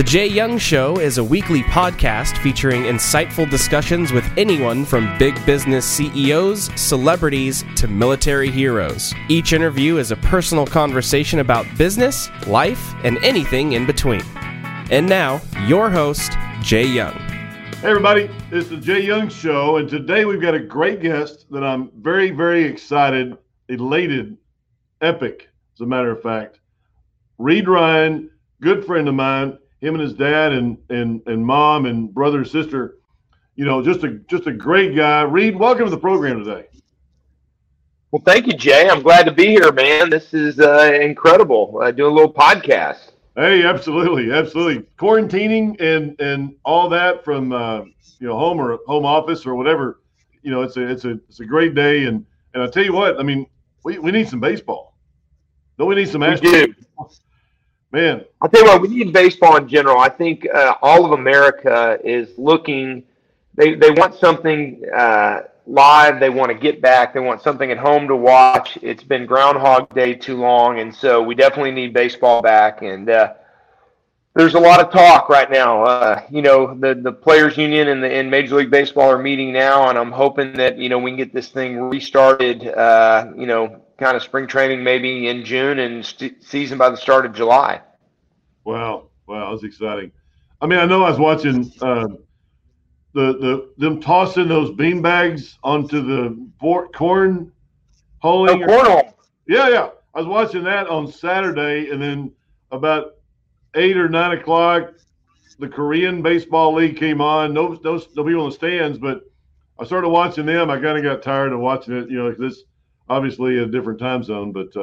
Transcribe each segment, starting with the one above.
The Jay Young Show is a weekly podcast featuring insightful discussions with anyone from big business CEOs, celebrities, to military heroes. Each interview is a personal conversation about business, life, and anything in between. And now, your host, Jay Young. Hey everybody, it's the Jay Young Show, and today we've got a great guest that I'm very, very excited, elated, epic, as a matter of fact. Reid Ryan, good friend of mine. Him and his dad and mom and brother and sister, you know, just a great guy. Reid, welcome to the program today. Well, thank you, Jay. I'm glad to be here, man. This is incredible. Doing a little podcast. Hey, absolutely. Quarantining and all that from home or home office or whatever. You know, it's a great day, and I tell you what, I mean, we need some baseball. Don't we need some Astros? Man, I'll tell you what, we need baseball in general. I think all of America is looking. They want something live. They want to get back. They want something at home to watch. It's been Groundhog Day too long, and so we definitely need baseball back. And there's a lot of talk right now. The Players Union and Major League Baseball are meeting now, and I'm hoping that we can get this thing restarted. Kind of spring training maybe in June and season by the start of July. Wow, that's exciting. I mean, I know I was watching them tossing those bean bags onto the corn holing. Cornhole. Yeah. I was watching that on Saturday, and then about 8 or 9 o'clock, the Korean Baseball League came on. No people in the stands, but I started watching them. I kind of got tired of watching it, because it's obviously a different time zone. But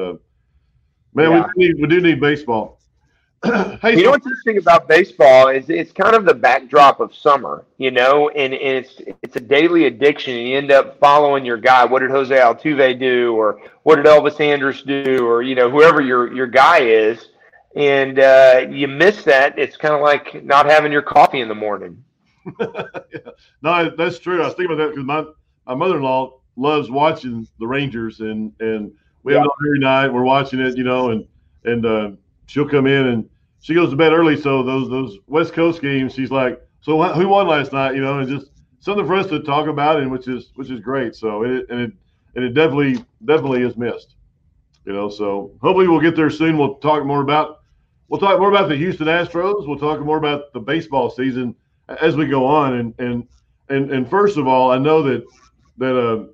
we do need baseball. Hey, what's interesting about baseball is it's kind of the backdrop of summer, and it's a daily addiction. And you end up following your guy. What did Jose Altuve do, or what did Elvis Andrus do, or whoever your guy is, and you miss that. It's kind of like not having your coffee in the morning. Yeah. No, that's true. I was thinking about that because my mother-in-law loves watching the Rangers, and we have it on every night. We're watching it, and she'll come in and she goes to bed early. So those West Coast games, she's like, "So who won last night?" And just something for us to talk about, and which is great. So it definitely is missed. So hopefully we'll get there soon. We'll talk more about the Houston Astros. We'll talk more about the baseball season as we go on. And first of all, I know that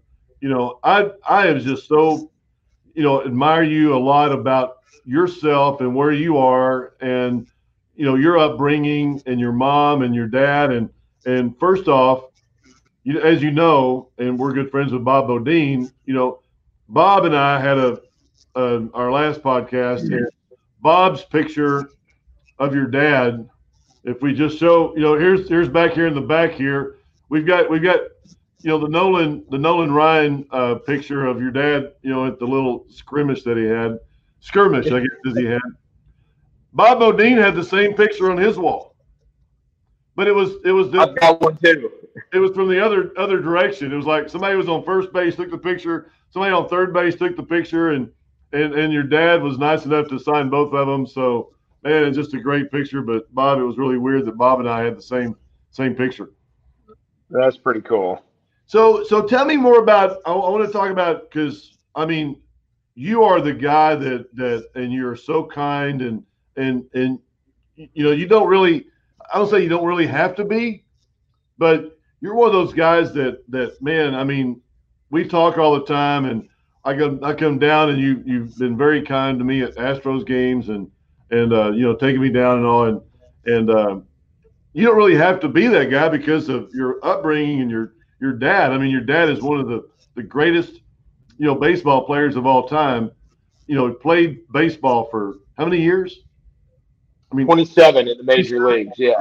I am just so admire you a lot about yourself and where you are, and your upbringing and your mom and your dad. And first off, as you know, and we're good friends with Bob Bodine. Bob and I had our last podcast, and Bob's picture of your dad. If we just show, here's back here in the back here, we've got the Nolan Ryan picture of your dad, at the little skirmish that he had. Skirmish, I guess, he had. Bob Bodine had the same picture on his wall, but it was I've got one too. It was from the other direction. It was like somebody was on first base, took the picture. Somebody on third base took the picture, and your dad was nice enough to sign both of them. So, man, it's just a great picture. But Bob, it was really weird that Bob and I had the same picture. That's pretty cool. So tell me more about. I want to talk about, because I mean, you are the guy that and you're so kind, and you don't really. I don't say you don't really have to be, but you're one of those guys that man. I mean, we talk all the time, and I come down, and you've been very kind to me at Astros games, and taking me down and all, and you don't really have to be that guy because of your upbringing and your dad. I mean, your dad is one of the greatest, baseball players of all time. Played baseball for how many years? I mean, 27 in the major leagues. Yeah.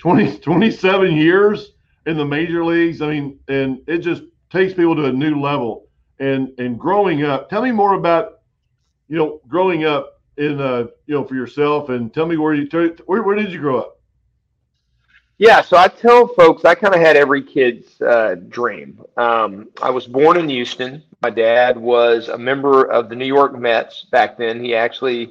27 years in the major leagues. I mean, and it just takes people to a new level. And growing up, tell me more about, growing up in, for yourself, and tell me where did you grow up? Yeah, so I tell folks I kind of had every kid's dream. I was born in Houston. My dad was a member of the New York Mets back then. He actually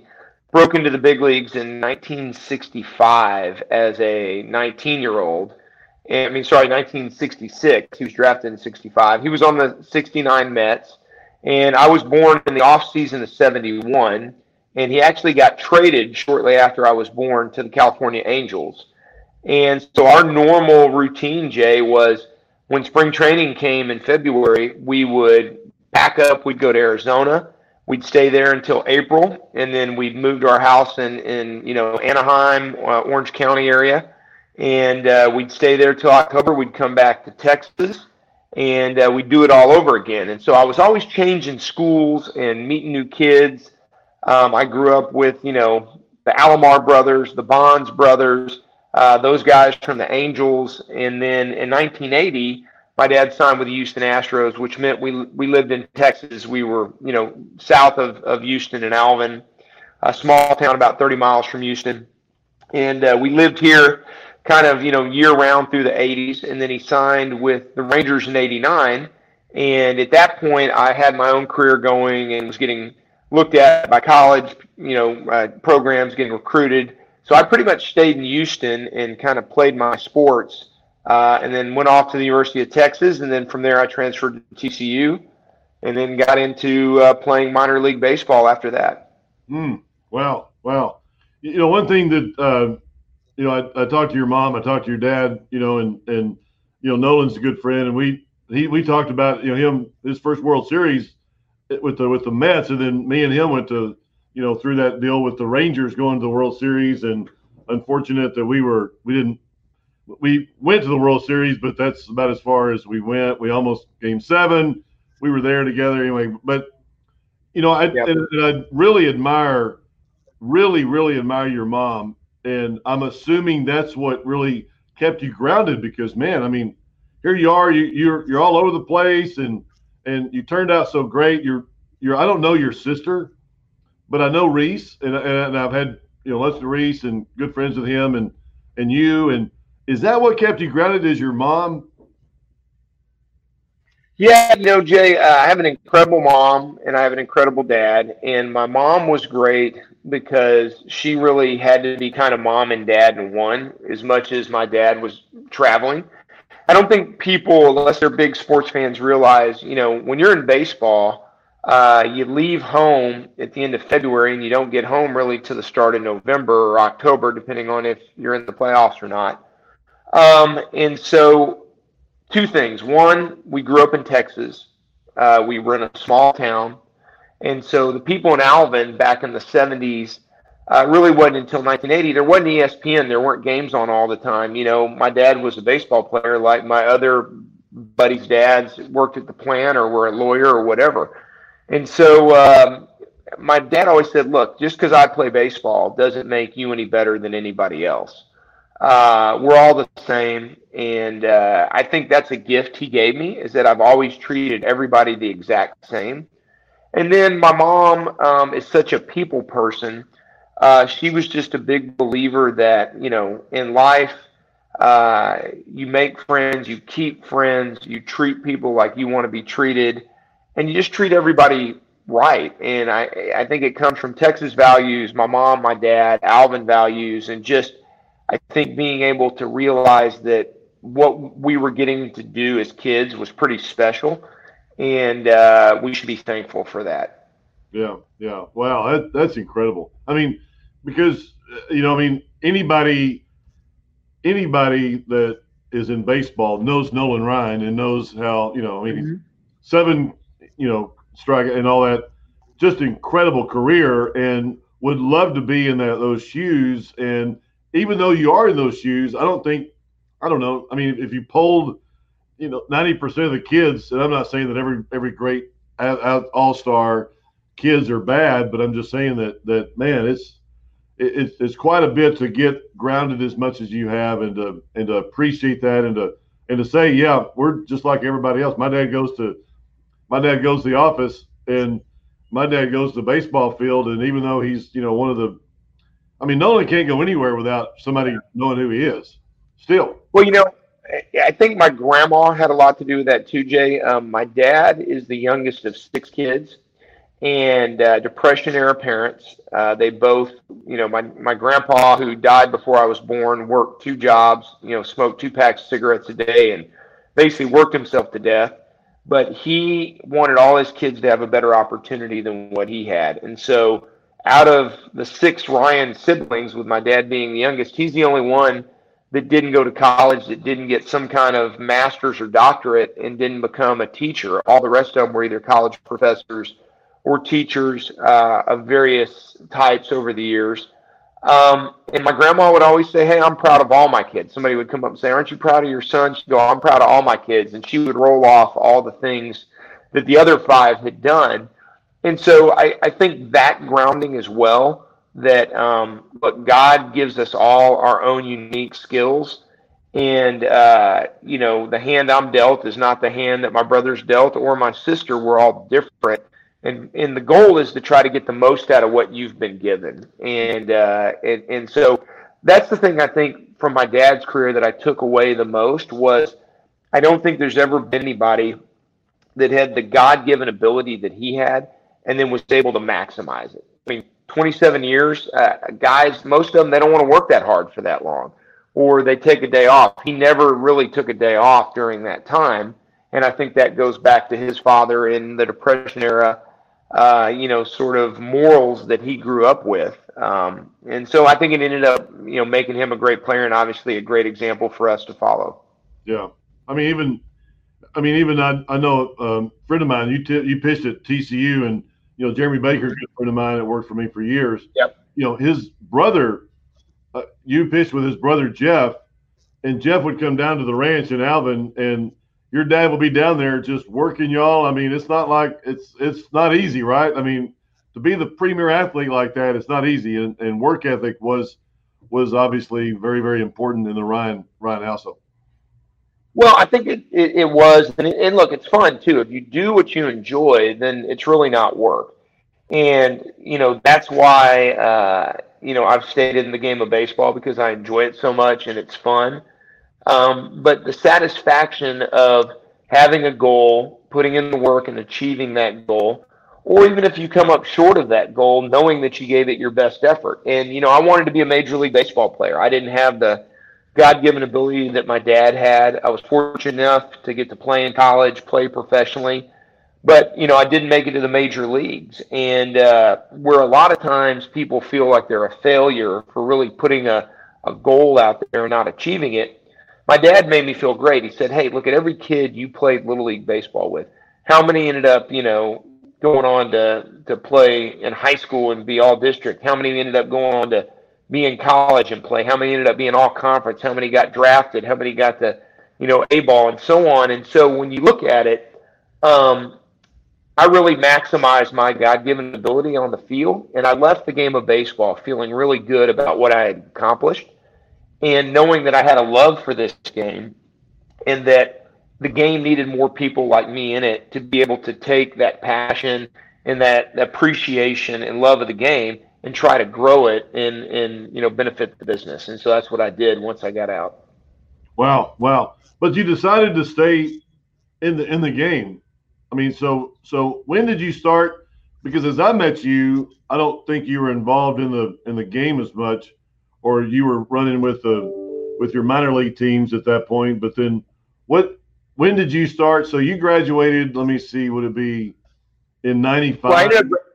broke into the big leagues in 1965 as a 19-year-old. 1966. He was drafted in 65. He was on the 69 Mets, and I was born in the offseason of 71, and he actually got traded shortly after I was born to the California Angels. And so our normal routine, Jay, was when spring training came in February, we would pack up, we'd go to Arizona, we'd stay there until April, and then we'd move to our house in Anaheim, Orange County area, and we'd stay there till October. We'd come back to Texas, and we'd do it all over again. And so I was always changing schools and meeting new kids. I grew up with, the Alomar brothers, the Bonds brothers, those guys from the Angels. And then in 1980, my dad signed with the Houston Astros, which meant we lived in Texas. We were, south of Houston and Alvin, a small town about 30 miles from Houston. And we lived here kind of, year-round through the 80s. And then he signed with the Rangers in 89. And at that point, I had my own career going and was getting looked at by college, programs, getting recruited. So I pretty much stayed in Houston and kind of played my sports, and then went off to the University of Texas. And then from there, I transferred to TCU and then got into playing minor league baseball after that. Wow. One thing that, I talked to your mom, I talked to your dad, and Nolan's a good friend. And we talked about, his first World Series with the Mets. And then me and him went to, through that deal with the Rangers going to the World Series, and unfortunate that we went to the World Series, but that's about as far as we went. We almost Game 7. We were there together anyway. But, I really admire your mom. And I'm assuming that's what really kept you grounded, because, man, I mean, here you are, you're all over the place, and you turned out so great. I don't know your sister, but I know Reese, and I've had lunch with Reese and good friends with him, and you. And is that what kept you grounded? Is your mom? Yeah, Jay, I have an incredible mom and I have an incredible dad. And my mom was great because she really had to be kind of mom and dad in one, as much as my dad was traveling. I don't think people, unless they're big sports fans, realize, when you're in baseball, you leave home at the end of February and you don't get home really to the start of November or October, depending on if you're in the playoffs or not. And so two things. One, we grew up in Texas. We were in a small town. And so the people in Alvin back in the 70s, really wasn't until 1980. There wasn't ESPN. There weren't games on all the time. My dad was a baseball player, like my other buddies' dads worked at the plant or were a lawyer or whatever. And so my dad always said, look, just because I play baseball doesn't make you any better than anybody else. We're all the same. And I think that's a gift he gave me, is that I've always treated everybody the exact same. And then my mom is such a people person. She was just a big believer that, in life, you make friends, you keep friends, you treat people like you want to be treated, and you just treat everybody right. And I think it comes from Texas values, my mom, my dad, Alvin values, and just I think being able to realize that what we were getting to do as kids was pretty special, and we should be thankful for that. Yeah. Wow, that's incredible. I mean, because anybody that is in baseball knows Nolan Ryan and knows how Mm-hmm. 7 strike and all that, just incredible career, and would love to be in those shoes. And even though you are in those shoes, I don't know. I mean, if you polled 90% of the kids, and I'm not saying that every great all-star kids are bad, but I'm just saying that man, it's quite a bit to get grounded as much as you have, and to appreciate that, and to say, yeah, we're just like everybody else. My dad goes to the office, and my dad goes to the baseball field, and even though he's Nolan can't go anywhere without somebody knowing who he is. Still, well, I think my grandma had a lot to do with that too, Jay. My dad is the youngest of 6 kids, and Depression era parents. They both, my grandpa, who died before I was born, worked 2 jobs, smoked 2 packs of cigarettes a day and basically worked himself to death. But he wanted all his kids to have a better opportunity than what he had. And so out of the 6 Ryan siblings, with my dad being the youngest, he's the only one that didn't go to college, that didn't get some kind of master's or doctorate and didn't become a teacher. All the rest of them were either college professors or teachers of various types over the years. And my grandma would always say, hey, I'm proud of all my kids. Somebody would come up and say, aren't you proud of your son? She'd go, I'm proud of all my kids. And she would roll off all the things that the other 5 had done. And so I think that grounding as well, that but God gives us all our own unique skills. And, the hand I'm dealt is not the hand that my brother's dealt or my sister. We're all different. And the goal is to try to get the most out of what you've been given. And so that's the thing I think from my dad's career that I took away the most was I don't think there's ever been anybody that had the God-given ability that he had and then was able to maximize it. I mean, 27 years, guys, most of them, they don't want to work that hard for that long, or they take a day off. He never really took a day off during that time. And I think that goes back to his father in the Depression era, sort of morals that he grew up with. And so I think it ended up, making him a great player and obviously a great example for us to follow. Yeah. I know a friend of mine, you pitched at TCU, and, Jeremy Baker, a good friend of mine that worked for me for years. Yep. His brother, you pitched with his brother, Jeff, and Jeff would come down to the ranch in Alvin, and your dad will be down there just working y'all. I mean, it's not like it's not easy, right? I mean, to be the premier athlete like that, it's not easy. And work ethic was obviously very, very important in the Ryan household. Well, I think it was. And look, it's fun too. If you do what you enjoy, then it's really not work. And, that's why, I've stayed in the game of baseball because I enjoy it so much and it's fun. But the satisfaction of having a goal, putting in the work and achieving that goal, or even if you come up short of that goal, knowing that you gave it your best effort. And, I wanted to be a Major League Baseball player. I didn't have the God-given ability that my dad had. I was fortunate enough to get to play in college, play professionally. But, I didn't make it to the major leagues. And where a lot of times people feel like they're a failure for really putting a goal out there and not achieving it, my dad made me feel great. He said, hey, look at every kid you played Little League Baseball with. How many ended up, going on to play in high school and be all district? How many ended up going on to be in college and play? How many ended up being all conference? How many got drafted? How many got the, A-ball and so on? And so when you look at it, I really maximized my God-given ability on the field, and I left the game of baseball feeling really good about what I had accomplished and knowing that I had a love for this game and that the game needed more people like me in it to be able to take that passion and that appreciation and love of the game and try to grow it and benefit the business. And so that's what I did once I got out. Wow. But you decided to stay in the game. I mean, so when did you start? Because as I met you, I don't think you were involved in the game as much, or you were running with your minor league teams at that point. But then when did you start? So you graduated, let me see, would it be in 95?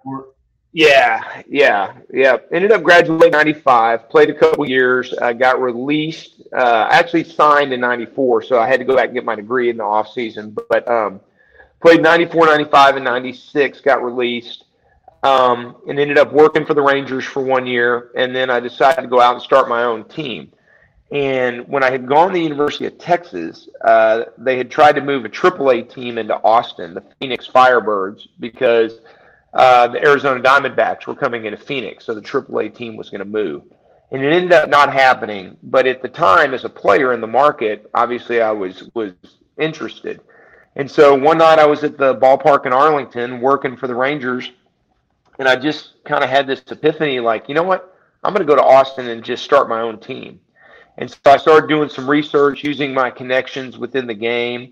Yeah. Ended up graduating in 95, played a couple years, got released, actually signed in 94. So I had to go back and get my degree in the off season, but played 94, 95, and 96, got released, and ended up working for the Rangers for 1 year. And then I decided to go out and start my own team. And when I had gone to the University of Texas, they had tried to move a AAA team into Austin, the Phoenix Firebirds, because the Arizona Diamondbacks were coming into Phoenix, so the AAA team was going to move. And it ended up not happening. But at the time, as a player in the market, obviously I was interested. And so one night I was at the ballpark in Arlington working for the Rangers, and I just kind of had this epiphany, like, you know what? I'm going to go to Austin and just start my own team. And so I started doing some research, using my connections within the game,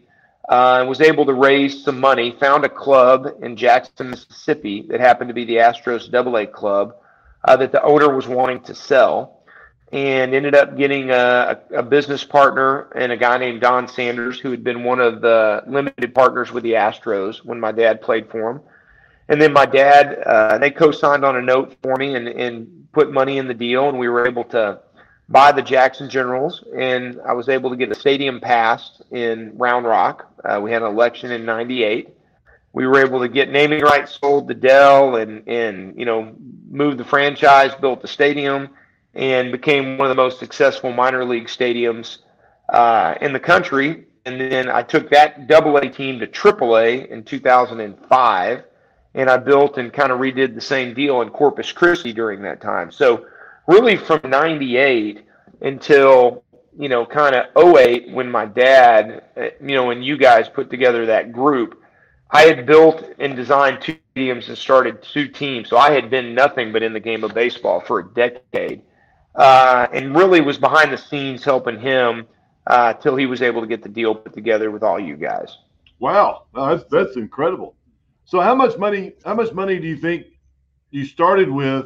and was able to raise some money, found a club in Jackson, Mississippi that happened to be the Astros AA club that the owner was wanting to sell, and ended up getting a business partner and a guy named Don Sanders, who had been one of the limited partners with the Astros when my dad played for him. And then my dad, they co-signed on a note for me and put money in the deal, and we were able to buy the Jackson Generals, and I was able to get a stadium passed in Round Rock. We had an election in '98. We were able to get naming rights sold to Dell and moved the franchise, built the stadium, and became one of the most successful minor league stadiums in the country. And then I took that AA team to AAA in 2005, and I built and kind of redid the same deal in Corpus Christi during that time. So really from 98 until, kind of '08, when my dad, and you guys put together that group, I had built and designed 2 stadiums and started 2 teams. So I had been nothing but in the game of baseball for a decade, and really was behind the scenes helping him till he was able to get the deal put together with all you guys. Wow, that's incredible. So how much money do you think you started with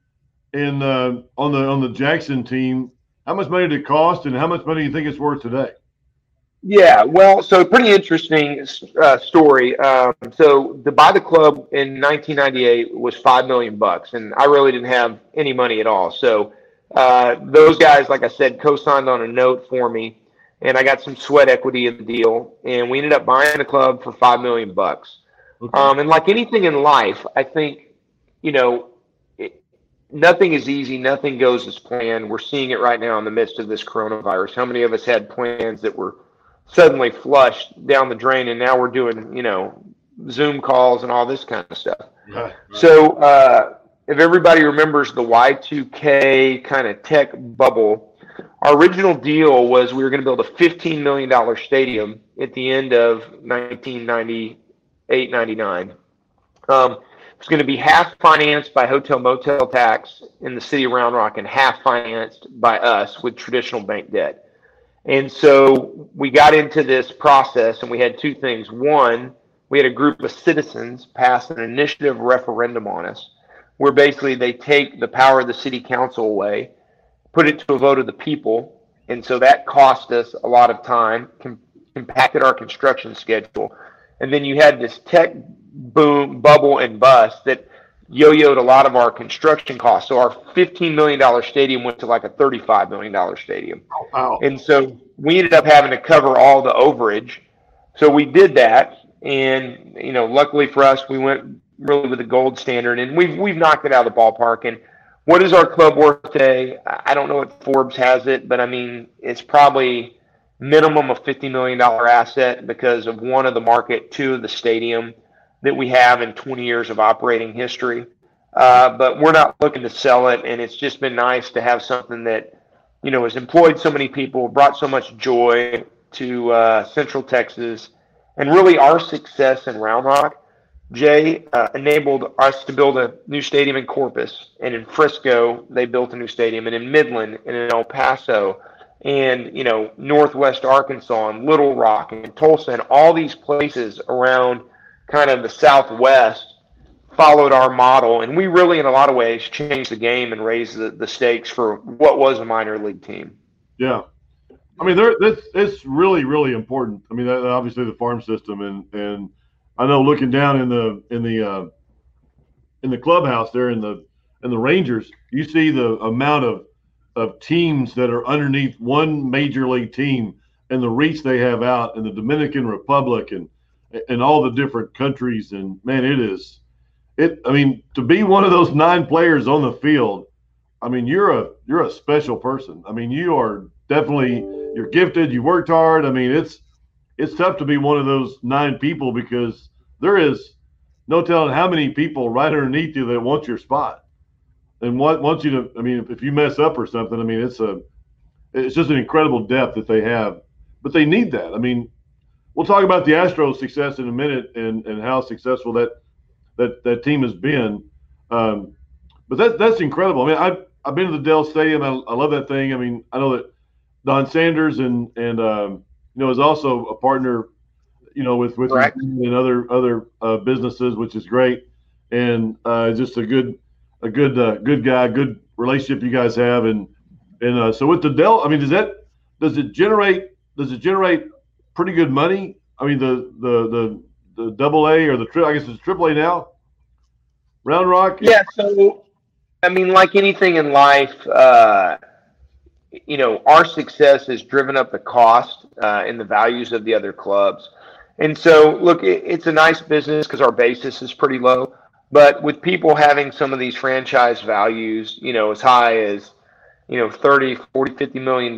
on the Jackson team? How much money did it cost, and how much money do you think it's worth today? Yeah, well, so pretty interesting story. So to buy the club in 1998 was $5 million, and I really didn't have any money at all. So those guys, like I said, co-signed on a note for me, and I got some sweat equity in the deal, and we ended up buying the club for $5 million. Okay. And like anything in life, I think, nothing is easy. Nothing goes as planned. We're seeing it right now in the midst of this coronavirus. How many of us had plans that were suddenly flushed down the drain, and now we're doing, Zoom calls and all this kind of stuff. Right. So if everybody remembers the Y2K kind of tech bubble, our original deal was we were going to build a $15 million stadium at the end of 1998, 99. It's going to be half financed by hotel motel tax in the city of Round Rock and half financed by us with traditional bank debt. And so we got into this process, and we had 2 things. One, we had a group of citizens pass an initiative referendum on us, where basically they take the power of the city council away, put it to a vote of the people. And so that cost us a lot of time, impacted our construction schedule. And then you had this tech boom, bubble, and bust that yo-yoed a lot of our construction costs. So our $15 million stadium went to like a $35 million stadium. Wow. And so we ended up having to cover all the overage. So we did that. And, luckily for us, we went really with the gold standard, and we've knocked it out of the ballpark. And what is our club worth today? I don't know what Forbes has it, but I mean, it's probably minimum of $50 million asset because of 1 of the market, 2 of the stadium that we have in 20 years of operating history. But we're not looking to sell it, and it's just been nice to have something that, has employed so many people, brought so much joy to Central Texas, and really our success in Round Rock, Jay, enabled us to build a new stadium in Corpus, and in Frisco, they built a new stadium, and in Midland, and in El Paso, and, Northwest Arkansas, and Little Rock, and Tulsa, and all these places around kind of the Southwest followed our model, and we really, in a lot of ways, changed the game and raised the stakes for what was a minor league team. Yeah, I mean, it's really, really important. I mean, obviously the farm system, and I know looking down in the clubhouse there in the Rangers, you see the amount of teams that are underneath one major league team and the reach they have out in the Dominican Republic and all the different countries. And man, I mean, to be one of those 9 players on the field, I mean, you're a special person. I mean, you are definitely, you're gifted, you worked hard. I mean, it's tough to be one of those 9 people because there is no telling how many people right underneath you that want your spot and want you to, I mean, if you mess up or something, I mean, it's just an incredible depth that they have, but they need that. I mean, we'll talk about the Astros' success in a minute and how successful that team has been. But that's incredible. I mean, I've been to the Dell Stadium. I love that thing. I mean, I know that Don Sanders and is also a partner. with Correct. and other businesses, which is great, and just a good guy, good relationship you guys have, and so with the Dell, I mean, does it generate pretty good money? I mean, the double A or I guess it's triple A now, Round Rock. Yeah. So, I mean, like anything in life, our success has driven up the cost and the values of the other clubs. And so, look, it's a nice business because our basis is pretty low. But with people having some of these franchise values, as high as, 30, 40, $50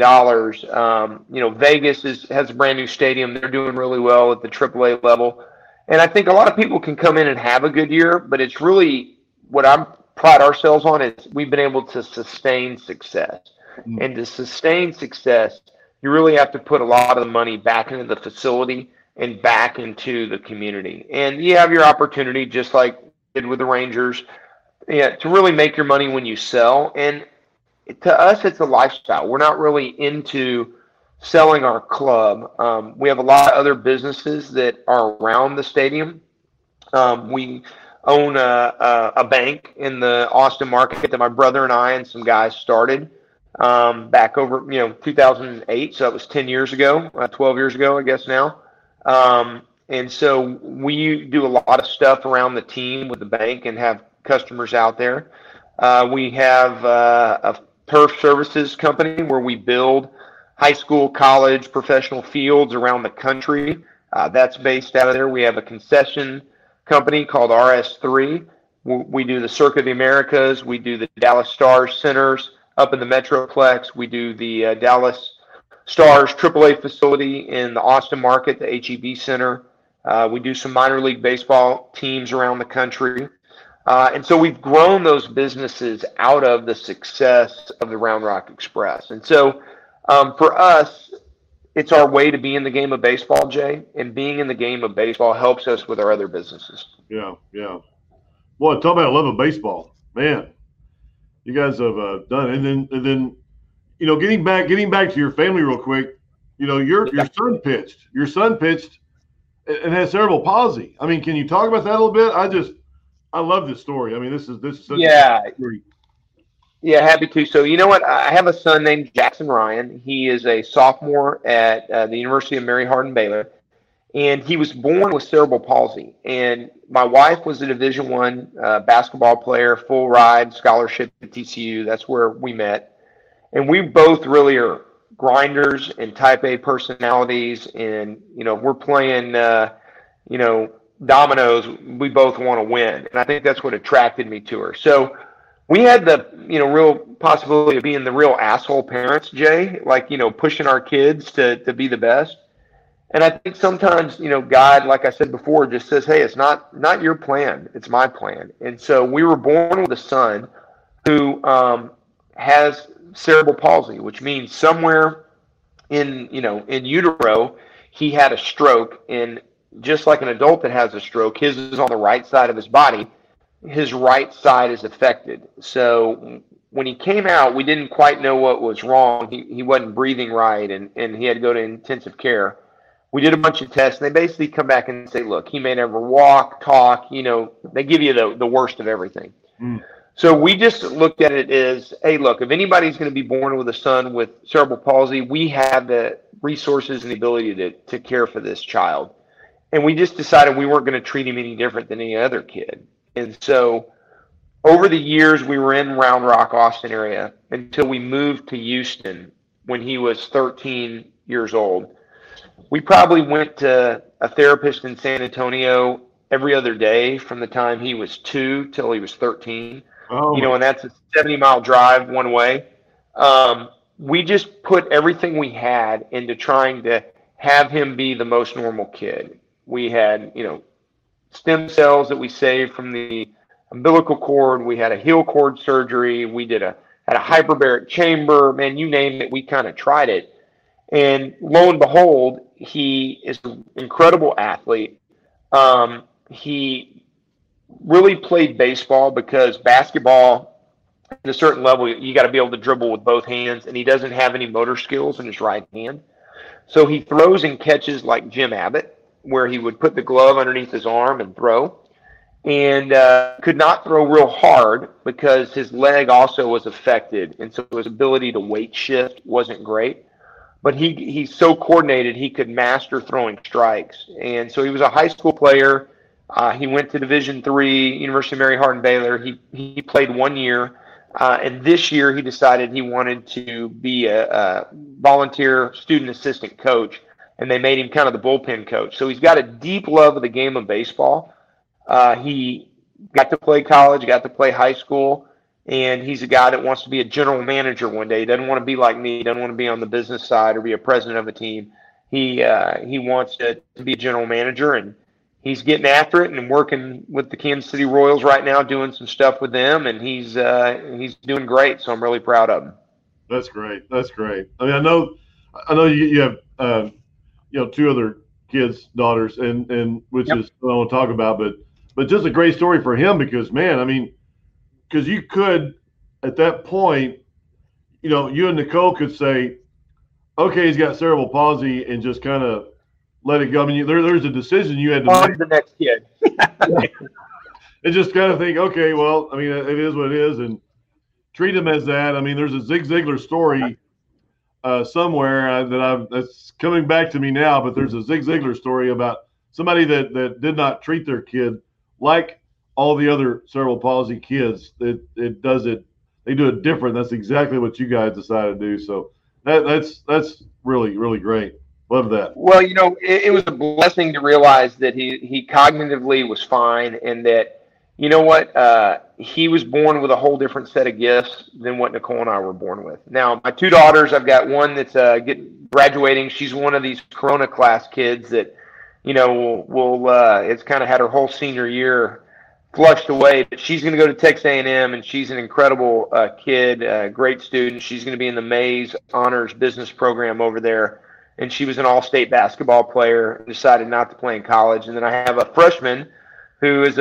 million, Vegas has a brand new stadium. They're doing really well at the AAA level. And I think a lot of people can come in and have a good year, but it's really what I pride ourselves on is we've been able to sustain success. And to sustain success, you really have to put a lot of the money back into the facility and back into the community. And you have your opportunity, just like did with the Rangers, to really make your money when you sell. And to us, it's a lifestyle. We're not really into selling our club. We have a lot of other businesses that are around the stadium. We own a bank in the Austin market that my brother and I and some guys started back over 2008. So that was 10 years ago, 12 years ago, I guess now. And so we do a lot of stuff around the team with the bank and have customers out there. We have a turf services company where we build high school, college, professional fields around the country. That's based out of there. We have a concession company called RS3. We do the Circuit of the Americas. We do the Dallas Stars centers up in the Metroplex. We do the Dallas Stars AAA facility in the Austin market, the HEB Center. We do some minor league baseball teams around the country. And so we've grown those businesses out of the success of the Round Rock Express. And so for us, it's our way to be in the game of baseball, Jay, and being in the game of baseball helps us with our other businesses. Yeah. Boy, talk about a love of baseball, man. You guys have done it. And then getting back to your family real quick. Your son pitched. Your son pitched and has cerebral palsy. I mean, can you talk about that a little bit? I love this story. I mean, this is such a story. Yeah, happy to. So, you know what? I have a son named Jackson Ryan. He is a sophomore at the University of Mary Hardin-Baylor, and he was born with cerebral palsy. And my wife was a Division I basketball player, full ride scholarship at TCU. That's where we met. And we both really are grinders and type A personalities. And, we're playing, dominoes, we both want to win. And I think that's what attracted me to her. So we had the, real possibility of being the real asshole parents, Jay, like, pushing our kids to be the best. And I think sometimes, God, like I said before, just says, hey, it's not your plan. It's my plan. And so we were born with a son who has cerebral palsy, which means somewhere in utero, he had a stroke. And just like an adult that has a stroke, his is on the right side of his body. His right side is affected. So when he came out, we didn't quite know what was wrong. He wasn't breathing right, and he had to go to intensive care. We did a bunch of tests, and they basically come back and say, look, he may never walk, talk, they give you the worst of everything. So we just looked at it as, hey, look, if anybody's going to be born with a son with cerebral palsy, we have the resources and the ability to care for this child. And we just decided we weren't going to treat him any different than any other kid. And so over the years, we were in Round Rock, Austin area until we moved to Houston when he was 13 years old. We probably went to a therapist in San Antonio every other day from the time he was 2 till he was 13. And that's a 70-mile drive one way. We just put everything we had into trying to have him be the most normal kid. We had, stem cells that we saved from the umbilical cord. We had a heel cord surgery. We had a hyperbaric chamber. Man, you name it, we kind of tried it. And lo and behold, he is an incredible athlete. He really played baseball because basketball, at a certain level, you got to be able to dribble with both hands, and he doesn't have any motor skills in his right hand. So he throws and catches like Jim Abbott. where he would put the glove underneath his arm and throw, and could not throw real hard because his leg also was affected, and so his ability to weight shift wasn't great. But he's so coordinated, he could master throwing strikes. And so he was a high school player. He went to Division III, University of Mary Hardin-Baylor. He played 1 year. And this year he decided he wanted to be a volunteer student assistant coach. And they made him kind of the bullpen coach. So he's got a deep love of the game of baseball. He got to play college, got to play high school. And he's a guy that wants to be a general manager one day. He doesn't want to be like me. He doesn't want to be on the business side or be a president of a team. He wants to be a general manager, and he's getting after it and working with the Kansas City Royals right now, doing some stuff with them, and he's doing great. So I'm really proud of him. That's great. That's great. I mean, I know you have two other kids, daughters, and which is what I want to talk about, but just a great story for him because, man, I mean. Because you could, at that point, you and Nicole could say, okay, he's got cerebral palsy and just kind of let it go. I mean, there's a decision you had to make. The next kid. And just kind of think, okay, well, I mean, it is what it is, and treat him as that. I mean, there's a Zig Ziglar story somewhere that's coming back to me now, but there's a Zig Ziglar story about somebody that did not treat their kid like all the other cerebral palsy kids. They do it different. That's exactly what you guys decided to do. So that's really, really great. Love that. Well, it was a blessing to realize that he cognitively was fine, and that, he was born with a whole different set of gifts than what Nicole and I were born with. Now, my two daughters, I've got one that's graduating. She's one of these Corona class kids that, it's kind of had her whole senior year flushed away, but she's going to go to Texas A&M, and she's an incredible kid, great student. She's going to be in the Mays Honors Business Program over there, and she was an all-state basketball player, decided not to play in college. And then I have a freshman who is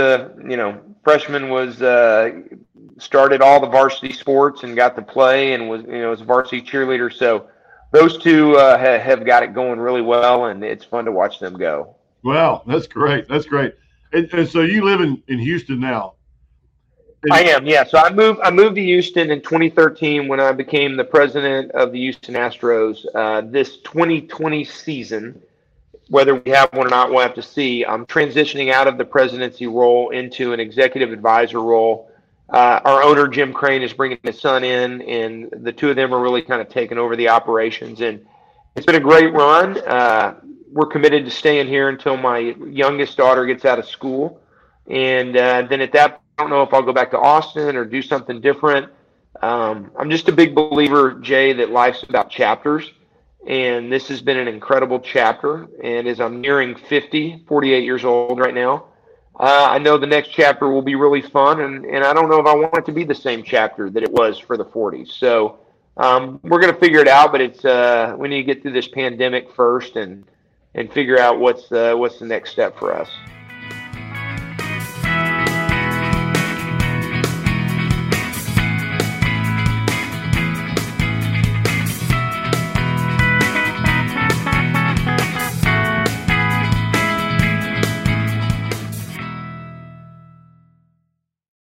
started all the varsity sports and got to play and was a varsity cheerleader. So those two have got it going really well, and it's fun to watch them go. Wow, that's great. That's great. And so you live in Houston now. I am, yeah. So I moved to Houston in 2013 when I became the president of the Houston Astros. This 2020 season, whether we have one or not, we'll have to see. I'm transitioning out of the presidency role into an executive advisor role. Our owner, Jim Crane, is bringing his son in, and the two of them are really kind of taking over the operations. And it's been a great run. We're committed to staying here until my youngest daughter gets out of school. And then at that point, I don't know if I'll go back to Austin or do something different. I'm just a big believer, Jay, that life's about chapters. And this has been an incredible chapter. And as I'm nearing 48 years old right now, I know the next chapter will be really fun. And I don't know if I want it to be the same chapter that it was for the 40s. So we're going to figure it out, but we need to get through this pandemic first and figure out what's the next step for us.